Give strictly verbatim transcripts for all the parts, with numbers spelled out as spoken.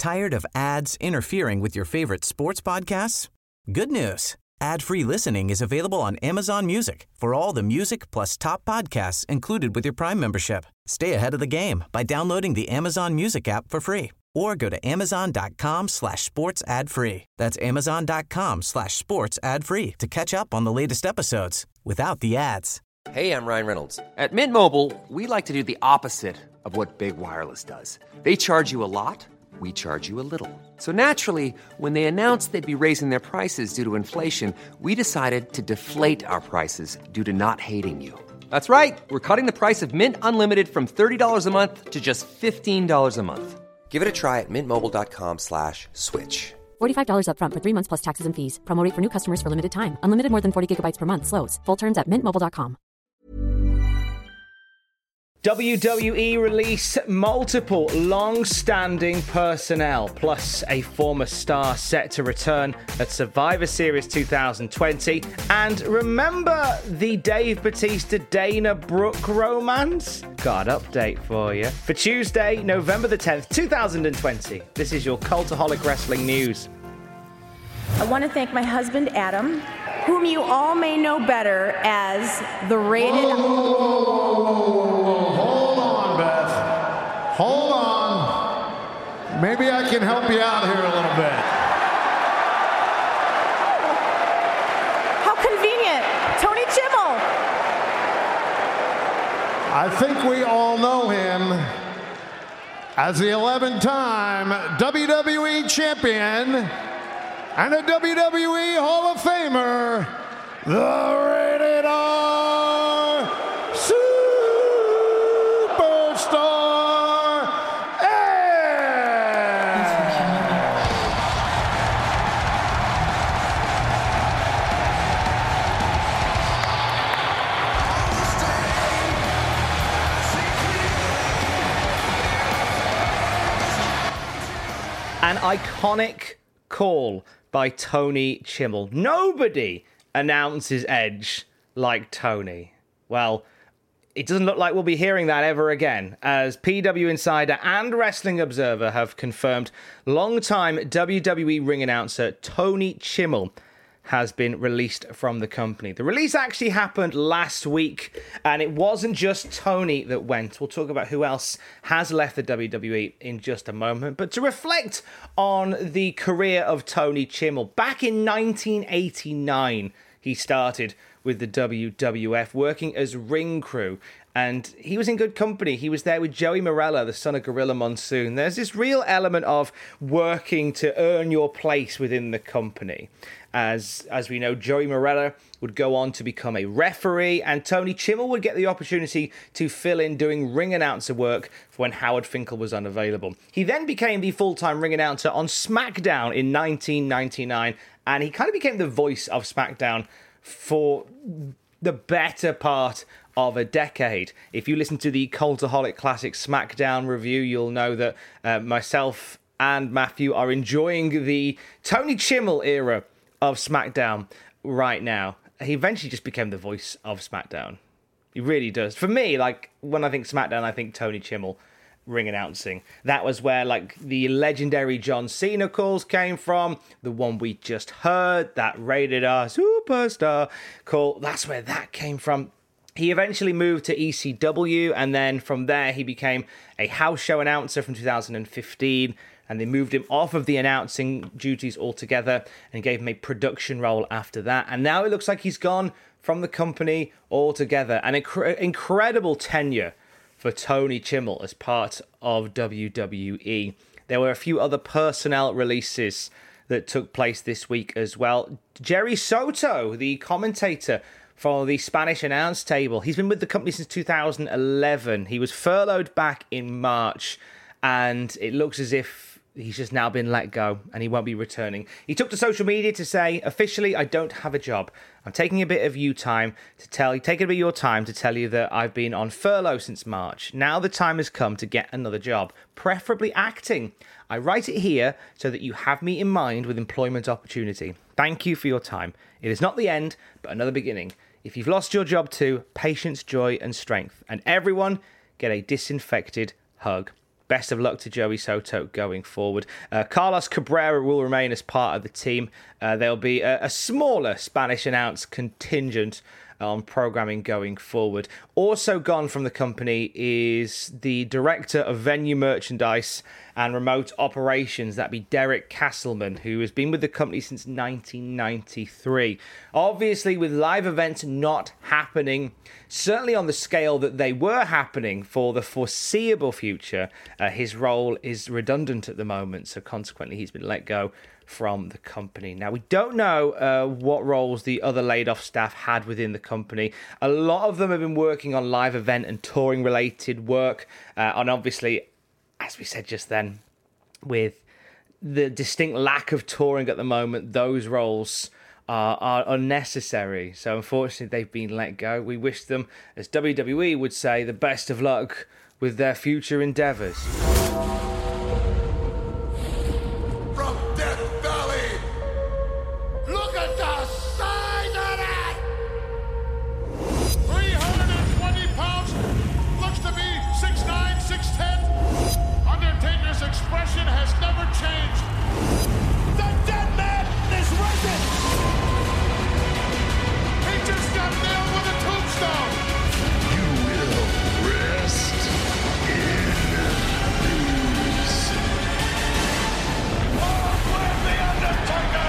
Tired of ads interfering with your favorite sports podcasts? Good news. Ad-free listening is available on Amazon Music for all the music plus top podcasts included with your Prime membership. Stay ahead of the game by downloading the Amazon Music app for free or go to amazon.com slash sports ad free. That's amazon.com slash sports ad free to catch up on the latest episodes without the ads. Hey, I'm Ryan Reynolds. At Mint Mobile, we like to do the opposite of what Big Wireless does. They charge you a lot. We charge you a little. So naturally, when they announced they'd be raising their prices due to inflation, we decided to deflate our prices due to not hating you. That's right. We're cutting the price of Mint Unlimited from thirty dollars a month to just fifteen dollars a month. Give it a try at mintmobile.com slash switch. forty-five dollars up front for three months plus taxes and fees. Promo rate for new customers for limited time. Unlimited more than forty gigabytes per month. Slows full terms at mint mobile dot com. W W E release multiple long-standing personnel, plus a former star set to return at Survivor Series twenty twenty. And remember the Dave Bautista-Dana Brooke romance? Got an update for you. For Tuesday, November the tenth, twenty twenty. This is your Cultaholic Wrestling News. I want to thank my husband, Adam, whom you all may know better as the rated... Whoa, whoa, whoa, whoa, whoa. Hold on, Beth. Hold on. Maybe I can help you out here a little bit. How convenient. Tony Chimmel. I think we all know him as the eleven-time W W E champion and a W W E Hall of Famer, the Rated R Superstar Edge. An iconic call by Tony Chimmel. Nobody announces Edge like Tony. Well, it doesn't look like we'll be hearing that ever again, as P W Insider and Wrestling Observer have confirmed longtime W W E ring announcer Tony Chimmel has been released from the company. The release actually happened last week, and it wasn't just Tony that went. We'll talk about who else has left the W W E in just a moment. But to reflect on the career of Tony Chimmel, back in nineteen eighty-nine, he started with the W W F, working as ring crew. And he was in good company. He was there with Joey Morella, the son of Gorilla Monsoon. There's this real element of working to earn your place within the company. As as we know, Joey Morella would go on to become a referee, and Tony Chimmel would get the opportunity to fill in doing ring announcer work for when Howard Finkel was unavailable. He then became the full-time ring announcer on SmackDown in nineteen ninety-nine, and he kind of became the voice of SmackDown for the better part of a decade. If you listen to the Cultaholic Classic SmackDown review, you'll know that uh, myself and Matthew are enjoying the Tony Chimmel era of SmackDown right now. He eventually just became the voice of SmackDown. He really does. For me, like, when I think SmackDown, I think Tony Chimmel ring announcing. That was where, like, the legendary John Cena calls came from. The one we just heard, that Rated R Superstar call, that's where that came from. He eventually moved to E C W, and then from there he became a house show announcer from two thousand fifteen, and they moved him off of the announcing duties altogether and gave him a production role after that. And now it looks like he's gone from the company altogether. An inc- incredible tenure for Tony Chimmel as part of W W E. There were a few other personnel releases that took place this week as well. Jerry Soto, the commentator for the Spanish announce table, he's been with the company since two thousand eleven. He was furloughed back in March, and it looks as if he's just now been let go and he won't be returning. He took to social media to say, officially, I don't have a job. I'm taking a bit of you time to tell you, taking a bit of your time to tell you that I've been on furlough since March. Now the time has come to get another job, preferably acting. I write it here so that you have me in mind with employment opportunity. Thank you for your time. It is not the end, but another beginning. If you've lost your job too, patience, joy, and strength. And everyone, get a disinfected hug. best of luck to Joey Soto going forward. Uh, Carlos Cabrera will remain as part of the team. Uh, there'll be a, a smaller Spanish announced contingent on programming going forward. Also gone from the company is the director of venue merchandise and remote operations. That'd be Derek Castleman, who has been with the company since nineteen ninety-three. Obviously, with live events not happening, certainly on the scale that they were happening for the foreseeable future, uh, his role is redundant at the moment, so consequently he's been let go from the company. Now, we don't know uh, what roles the other laid-off staff had within the company. A lot of them have been working on live event and touring-related work, uh, and obviously, as we said just then, with the distinct lack of touring at the moment, those roles are, are unnecessary. So, unfortunately, they've been let go. We wish them, as W W E would say, the best of luck with their future endeavours. Expression has never changed. The dead man is risen. He just got nailed with a tombstone. You will rest in peace. Long live the Undertaker!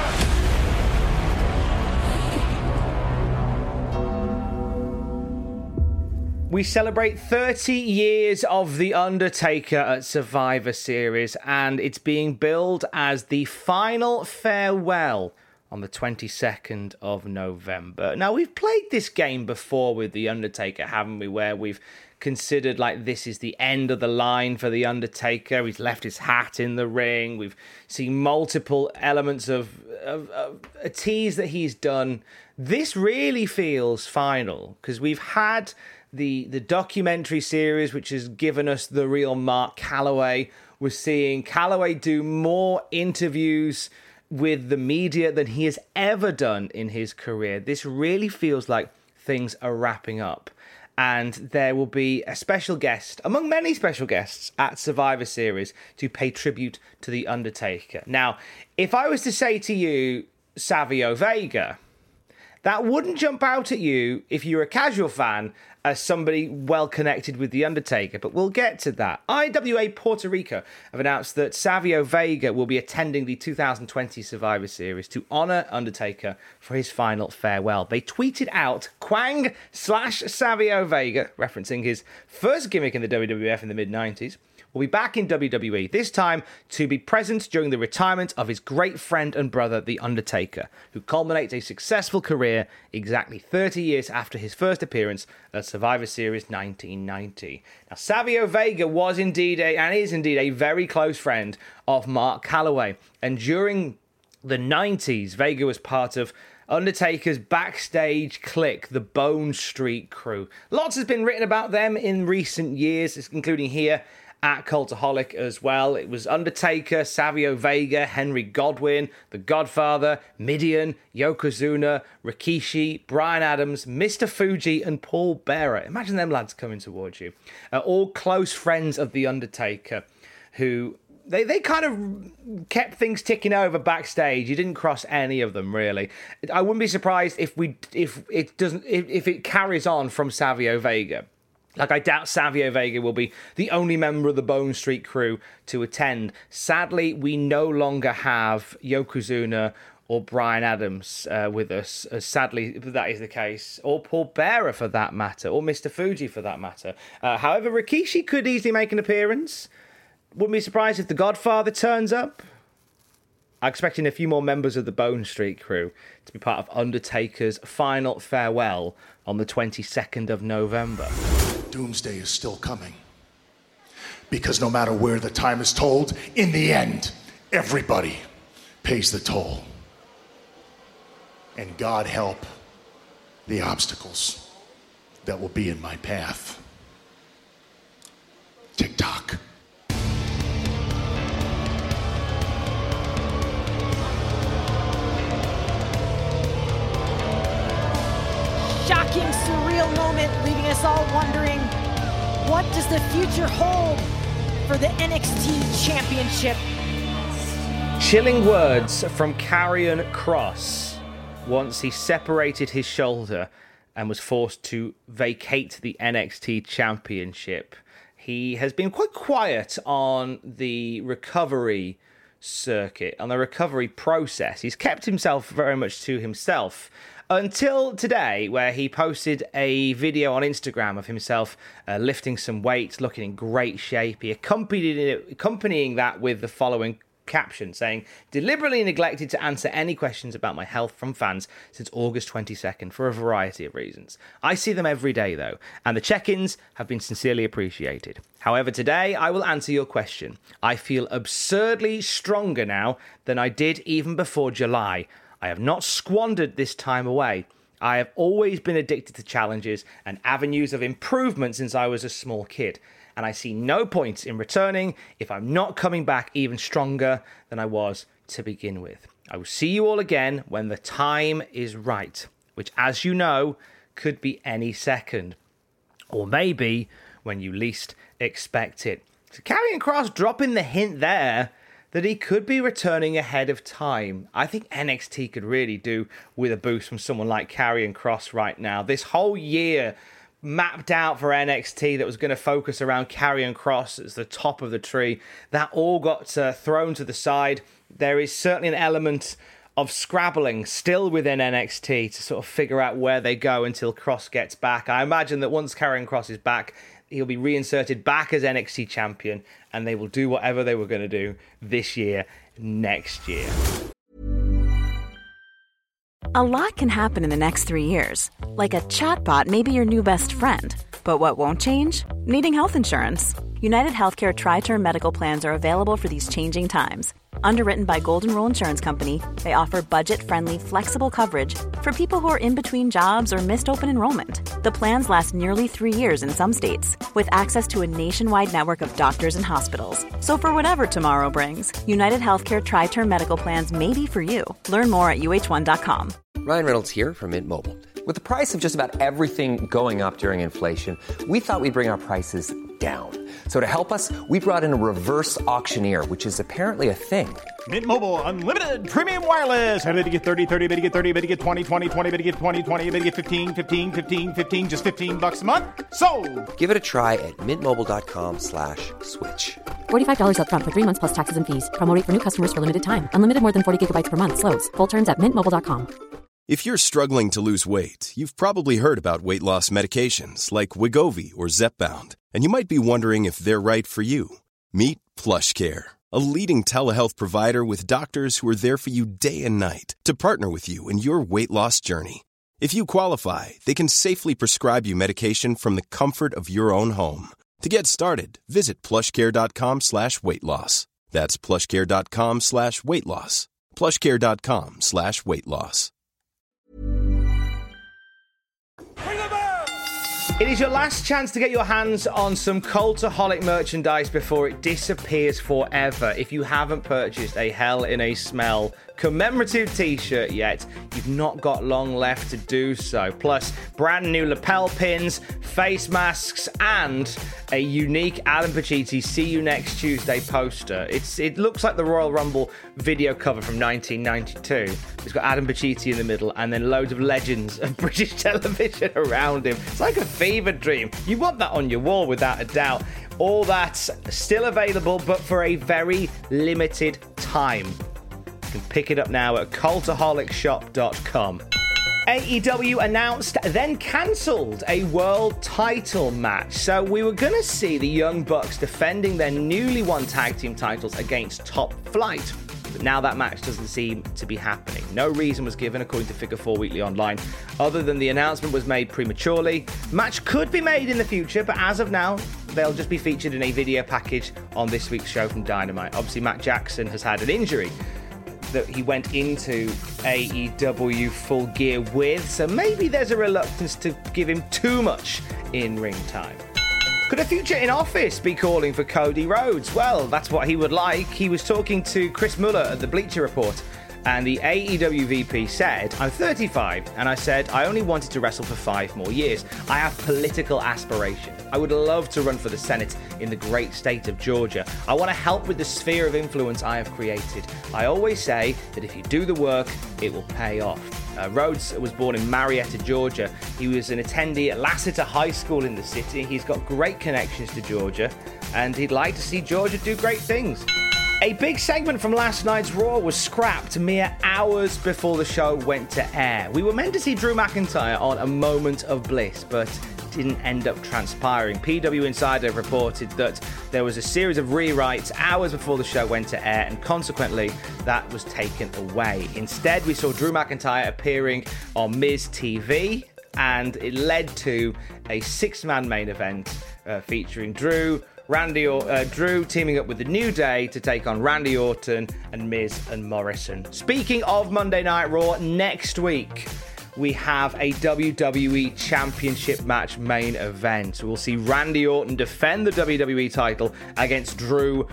We celebrate thirty years of The Undertaker at Survivor Series, and it's being billed as the final farewell on the twenty-second of November. Now, we've played this game before with The Undertaker, haven't we, where we've considered like this is the end of the line for The Undertaker. He's left his hat in the ring. We've seen multiple elements of, of, of a tease that he's done. This really feels final, because we've had the the documentary series, which has given us the real Mark Calaway. We're seeing Calaway do more interviews with the media than he has ever done in his career. This really feels like things are wrapping up. And there will be a special guest, among many special guests, at Survivor Series to pay tribute to The Undertaker. Now, if I was to say to you, Savio Vega, that wouldn't jump out at you if you're a casual fan as somebody well connected with The Undertaker, but we'll get to that. I W A Puerto Rico have announced that Savio Vega will be attending the two thousand twenty Survivor Series to honor Undertaker for his final farewell. They tweeted out Quang slash Savio Vega, referencing his first gimmick in the W W F in the mid nineties, will be back in W W E, this time to be present during the retirement of his great friend and brother, The Undertaker, who culminates a successful career exactly thirty years after his first appearance at Survivor Series nineteen ninety. Now, Savio Vega was indeed, a, and is indeed, a very close friend of Mark Calaway, and during the nineties, Vega was part of Undertaker's backstage clique, the Bone Street Crew. Lots has been written about them in recent years, including here at Cultaholic as well. It was Undertaker, Savio Vega, Henry Godwinn, The Godfather, Mideon, Yokozuna, Rikishi, Bryan Adams, Mister Fuji, and Paul Bearer. Imagine them lads coming towards you. Uh, all close friends of The Undertaker, who They they kind of kept things ticking over backstage. You didn't cross any of them, really. I wouldn't be surprised if we if it doesn't if, if it carries on from Savio Vega. Like, I doubt Savio Vega will be the only member of the Bone Street Crew to attend. Sadly, we no longer have Yokozuna or Bryan Adams uh, with us. Uh, sadly, that is the case. Or Paul Bearer, for that matter. Or Mister Fuji, for that matter. Uh, however, Rikishi could easily make an appearance. Wouldn't be surprised if The Godfather turns up. I'm expecting a few more members of the Bone Street Crew to be part of Undertaker's final farewell on the twenty-second of November. Doomsday is still coming. Because no matter where the time is told, in the end, everybody pays the toll. And God help the obstacles that will be in my path. Tick-tock. Shocking, surreal moment, leaving us all wondering, what does the future hold for the N X T Championship. Chilling words from Karrion Kross once he separated his shoulder and was forced to vacate the N X T Championship. He has been quite quiet on the recovery circuit, on the recovery process. He's kept himself very much to himself until today, where he posted a video on Instagram of himself uh, lifting some weights, looking in great shape. He accompanied it, accompanying that with the following caption saying, "Deliberately neglected to answer any questions about my health from fans since August twenty-second for a variety of reasons. I see them every day though, and the check-ins have been sincerely appreciated. However, today I will answer your question. I feel absurdly stronger now than I did even before July. I have not squandered this time away. I have always been addicted to challenges and avenues of improvement since I was a small kid. And I see no point in returning if I'm not coming back even stronger than I was to begin with. I will see you all again when the time is right," which, as you know, could be any second. Or maybe when you least expect it. So Karrion Kross dropping the hint there that he could be returning ahead of time. I think N X T could really do with a boost from someone like Karrion Kross right now. This whole year mapped out for N X T that was going to focus around Karrion Kross as the top of the tree, that all got uh, thrown to the side. There is certainly an element of scrabbling still within N X T to sort of figure out where they go until Kross gets back. I imagine that once Karrion Kross is back, he'll be reinserted back as N X T champion, and they will do whatever they were going to do this year, next year. A lot can happen in the next three years. Like a chatbot may be your new best friend. But what won't change? Needing health insurance. United Healthcare Tri-Term Medical Plans are available for these changing times. Underwritten by Golden Rule Insurance Company, they offer budget-friendly, flexible coverage for people who are in between jobs or missed open enrollment. The plans last nearly three years in some states, with access to a nationwide network of doctors and hospitals. So for whatever tomorrow brings, United Healthcare Tri-Term Medical Plans may be for you. Learn more at U H one dot com. Ryan Reynolds here from Mint Mobile. With the price of just about everything going up during inflation, we thought we'd bring our prices down. So to help us, we brought in a reverse auctioneer, which is apparently a thing. Mint Mobile Unlimited Premium Wireless. How to get thirty, thirty, how to get thirty, how to get twenty, twenty, twenty, how to get twenty, twenty, how to get fifteen, fifteen, fifteen, fifteen, just fifteen bucks a month? Sold! Give it a try at mintmobile.com slash switch. forty-five dollars up front for three months plus taxes and fees. Promo rate for new customers for limited time. Unlimited more than forty gigabytes per month. Slows full terms at mint mobile dot com. If you're struggling to lose weight, you've probably heard about weight loss medications like Wegovy or Zepbound, and you might be wondering if they're right for you. Meet PlushCare, a leading telehealth provider with doctors who are there for you day and night to partner with you in your weight loss journey. If you qualify, they can safely prescribe you medication from the comfort of your own home. To get started, visit plushcare.com slash weight loss. That's plushcare.com slash weight loss. plushcare.com slash weight loss. It is your last chance to get your hands on some Cultaholic merchandise before it disappears forever. If you haven't purchased a Hell in a Smell commemorative t-shirt yet, you've not got long left to do so. Plus, brand new lapel pins, face masks, and a unique Adam Pacitti See You Next Tuesday poster. It's It looks like the Royal Rumble video cover from nineteen ninety-two. It's got Adam Pacitti in the middle and then loads of legends of British television around him. It's like a fever dream. You want that on your wall without a doubt. All that's still available, but for a very limited time. You can pick it up now at cultaholic shop dot com. A E W announced, then cancelled a world title match. So we were going to see the Young Bucks defending their newly won tag team titles against Top Flight. But now that match doesn't seem to be happening. No reason was given, according to Figure four Weekly Online, other than the announcement was made prematurely. Match could be made in the future, but as of now, they'll just be featured in a video package on this week's show from Dynamite. Obviously, Matt Jackson has had an injury that he went into A E W Full Gear with, so maybe there's a reluctance to give him too much in ring time. Could a future in office be calling for Cody Rhodes? Well, that's what he would like. He was talking to Chris Muller at the Bleacher Report And the A E W V P said, I'm thirty-five, and I said, I only wanted to wrestle for five more years. I have political aspirations. I would love to run for the Senate in the great state of Georgia. I want to help with the sphere of influence I have created. I always say that if you do the work, it will pay off. Uh, Rhodes was born in Marietta, Georgia. He was an attendee at Lassiter High School in the city. He's got great connections to Georgia, and he'd like to see Georgia do great things. A big segment from last night's Raw was scrapped mere hours before the show went to air. We were meant to see Drew McIntyre on A Moment of Bliss, but didn't end up transpiring. P W Insider reported that there was a series of rewrites hours before the show went to air, and consequently, that was taken away. Instead, we saw Drew McIntyre appearing on Miz T V, and it led to a six-man main event uh, featuring Drew, Randy or- uh, Drew teaming up with The New Day to take on Randy Orton and Miz and Morrison. Speaking of Monday Night Raw, next week we have a W W E Championship match main event. We'll see Randy Orton defend the W W E title against Drew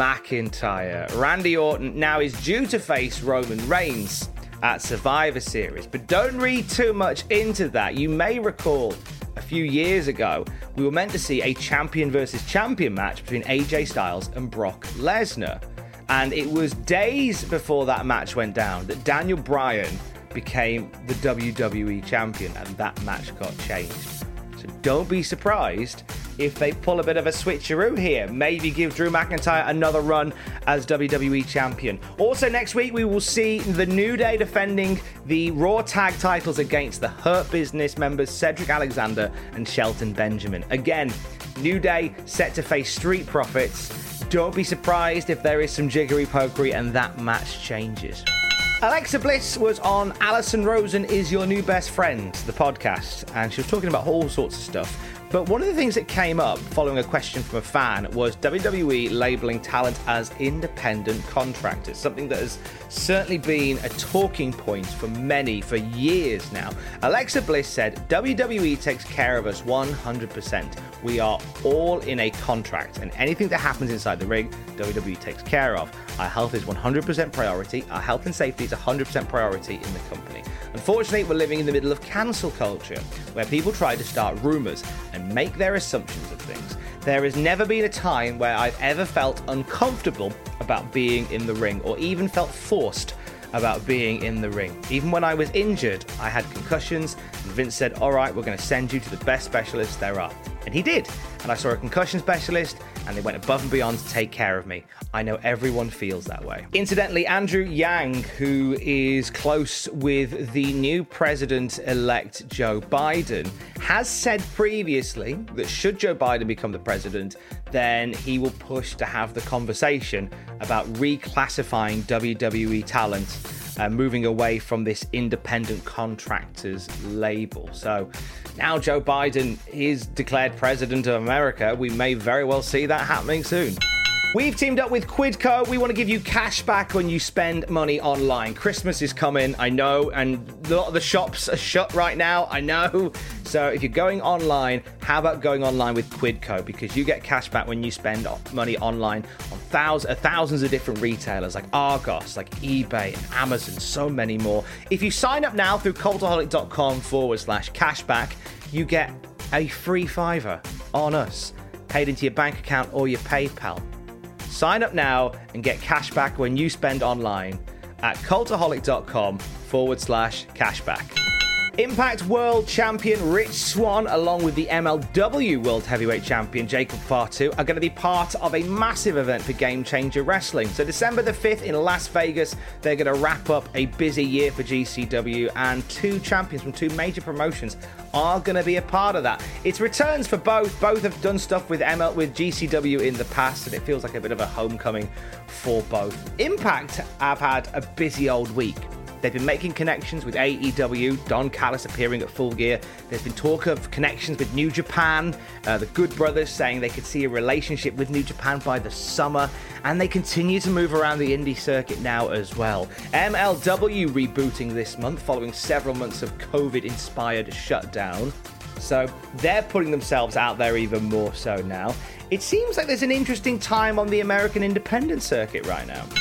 McIntyre. Randy Orton now is due to face Roman Reigns at Survivor Series, but don't read too much into that. You may recall a few years ago, we were meant to see a champion versus champion match between A J Styles and Brock Lesnar. And it was days before that match went down that Daniel Bryan became the W W E champion, and that match got changed. So don't be surprised if they pull a bit of a switcheroo here. Maybe give Drew McIntyre another run as W W E champion. Also next week, we will see The New Day defending the Raw tag titles against the Hurt Business members Cedric Alexander and Shelton Benjamin. Again, New Day set to face Street Profits. Don't be surprised if there is some jiggery-pokery and that match changes. Alexa Bliss was on Alison Rosen Is Your New Best Friend, the podcast, and she was talking about all sorts of stuff. But one of the things that came up following a question from a fan was W W E labeling talent as independent contractors, something that has certainly been a talking point for many for years now. Alexa Bliss said, W W E takes care of us one hundred percent. We are all in a contract, and anything that happens inside the ring, W W E takes care of. Our health is one hundred percent priority. Our health and safety is one hundred percent priority in the company. Unfortunately, we're living in the middle of cancel culture, where people try to start rumours and make their assumptions of things. There has never been a time where I've ever felt uncomfortable about being in the ring, or even felt forced about being in the ring. Even when I was injured, I had concussions, and Vince said, all right, we're going to send you to the best specialists there are. And he did. And I saw a concussion specialist, and they went above and beyond to take care of me. I know everyone feels that way. Incidentally, Andrew Yang, who is close with the new president-elect Joe Biden, has said previously that should Joe Biden become the president, then he will push to have the conversation about reclassifying W W E talent, uh, moving away from this independent contractors label. So now Joe Biden is declared president of America. We may very well see that happening soon. We've teamed up with Quidco. We want to give you cash back when you spend money online. Christmas is coming, I know, and a lot of the shops are shut right now, I know. So if you're going online, how about going online with Quidco? Because you get cash back when you spend money online on thousands, thousands of different retailers like Argos, like eBay and Amazon, so many more. If you sign up now through cultaholic.com forward slash cashback, you get a free fiver on us, paid into your bank account or your PayPal. Sign up now and get cash back when you spend online at cultaholic.com forward slash cashback. Impact World Champion Rich Swann, along with the M L W World Heavyweight Champion Jacob Fatu, are going to be part of a massive event for Game Changer Wrestling. So December the fifth in Las Vegas, they're going to wrap up a busy year for G C W, and two champions from two major promotions are going to be a part of that. It's returns for both. Both have done stuff with M L with G C W in the past, and it feels like a bit of a homecoming for both. Impact have had a busy old week. They've been making connections with A E W, Don Callis appearing at Full Gear. There's been talk of connections with New Japan, uh, the Good Brothers saying they could see a relationship with New Japan by the summer, and they continue to move around the indie circuit now as well. M L W rebooting this month following several months of COVID-inspired shutdown. So they're putting themselves out there even more so now. It seems like there's an interesting time on the American independent circuit right now.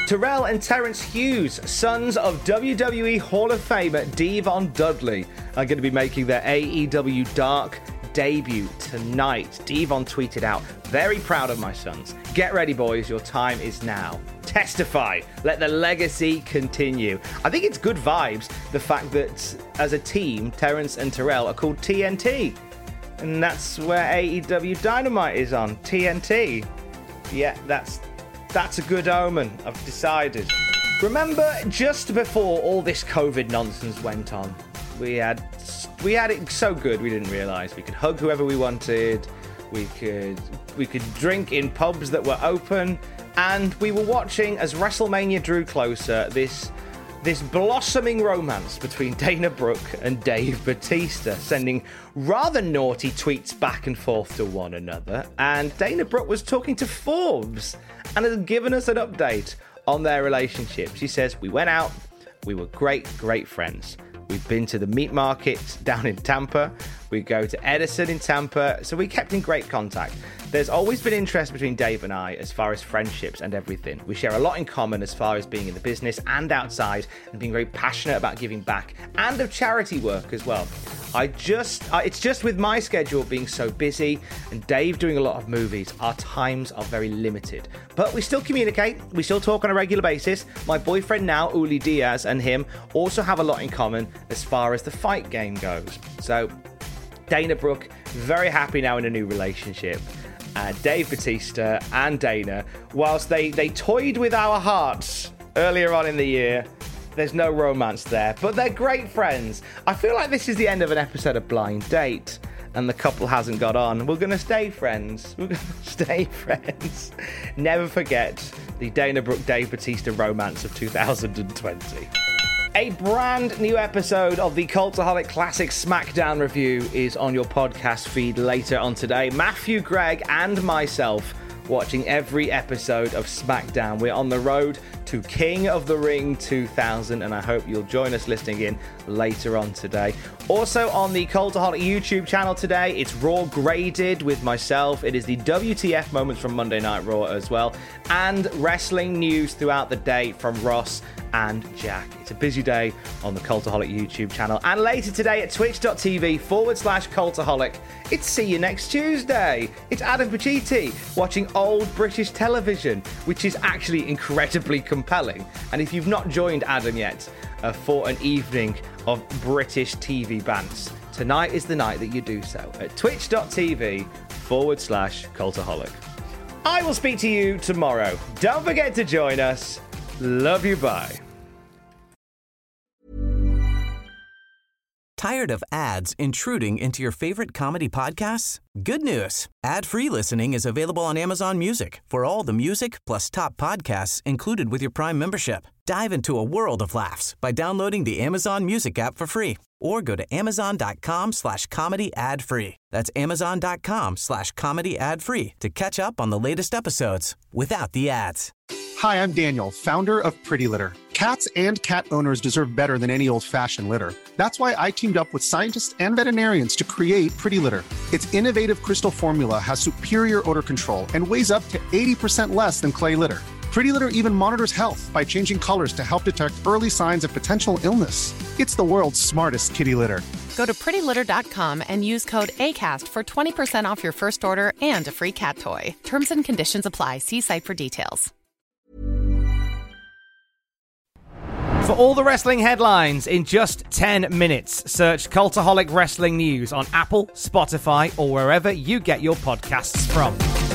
Terrell and Terrence Hughes, sons of W W E Hall of Famer Devon Dudley, are going to be making their A E W Dark debut tonight. Devon tweeted out, "Very proud of my sons. Get ready, boys. Your time is now. Testify. Let the legacy continue." I think it's good vibes, the fact that as a team, Terrence and Terrell are called T N T. And that's where A E W Dynamite is on, T N T. Yeah, that's that's a good omen, I've decided. Remember, just before all this COVID nonsense went on, we had we had it so good we didn't realise we could hug whoever we wanted, we could we could drink in pubs that were open, and we were watching as WrestleMania drew closer this this blossoming romance between Dana Brooke and Dave Bautista, sending rather naughty tweets back and forth to one another. And Dana Brooke was talking to Forbes and has given us an update on their relationship. She says, "We went out, we were great, great friends. We've been to the meat market down in Tampa. We go to Edison in Tampa. So we kept in great contact. There's always been interest between Dave and I as far as friendships and everything. We share a lot in common as far as being in the business and outside, and being very passionate about giving back and of charity work as well. I just, uh, it's just with my schedule being so busy and Dave doing a lot of movies, our times are very limited. But we still communicate, we still talk on a regular basis. My boyfriend now, Uli Diaz, and him also have a lot in common as far as the fight game goes." So Dana Brooke, very happy now in a new relationship. Uh, Dave Bautista and Dana, whilst they, they toyed with our hearts earlier on in the year, there's no romance there, but they're great friends. I feel like this is the end of an episode of Blind Date, and the couple hasn't got on. We're going to stay friends. We're going to stay friends. Never forget the Dana Brooke Dave Bautista romance of two thousand twenty. A brand new episode of the Cultaholic Classic SmackDown review is on your podcast feed later on today. Matthew, Greg, and myself watching every episode of SmackDown. We're on the road to King of the Ring two thousand, and I hope you'll join us listening in later on today. Also on the Cultaholic YouTube channel today, it's Raw Graded with myself. It is the W T F moments from Monday Night Raw as well, and wrestling news throughout the day from Ross and Jack. It's a busy day on the Cultaholic YouTube channel. And later today at twitch.tv forward slash Cultaholic, it's See You Next Tuesday. It's Adam Pacitti watching old British television, which is actually incredibly compelling. And if you've not joined Adam yet uh, for an evening of British T V bants, tonight is the night that you do so at twitch.tv forward slash Cultaholic. I will speak to you tomorrow. Don't forget to join us. Love you, bye. Tired of ads intruding into your favorite comedy podcasts? Good news. Ad-free listening is available on Amazon Music for all the music plus top podcasts included with your Prime membership. Dive into a world of laughs by downloading the Amazon Music app for free or go to amazon.com slash comedy ad free. That's amazon.com slash comedy ad free to catch up on the latest episodes without the ads. Hi, I'm Daniel, founder of Pretty Litter. Cats and cat owners deserve better than any old-fashioned litter. That's why I teamed up with scientists and veterinarians to create Pretty Litter. Its innovative crystal formula has superior odor control and weighs up to eighty percent less than clay litter. Pretty Litter even monitors health by changing colors to help detect early signs of potential illness. It's the world's smartest kitty litter. Go to pretty litter dot com and use code ACAST for twenty percent off your first order and a free cat toy. Terms and conditions apply. See site for details. For all the wrestling headlines in just ten minutes, search Cultaholic Wrestling News on Apple, Spotify, or wherever you get your podcasts from.